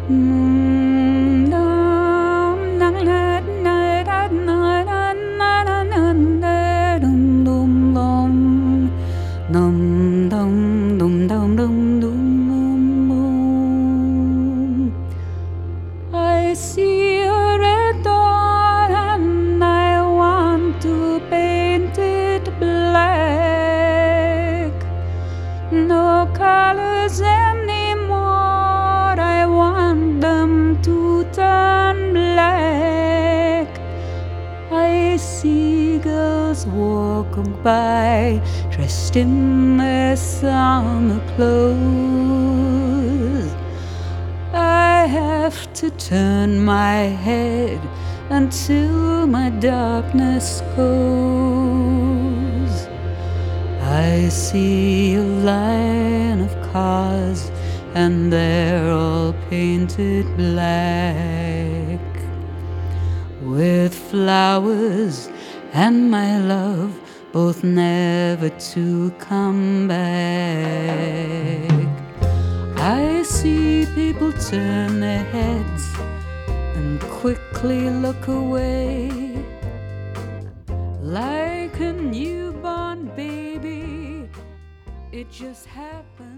I see a red dawn and I want to paint it black. No colors anymore, I want them to turn black. I see girls walking by dressed in their summer clothes. I have to turn my head until my darkness goes. I see a line of cars and they're all painted black, with flowers and my love both never to come back. I see people turn their heads and quickly look away, like a newborn baby. It just happened.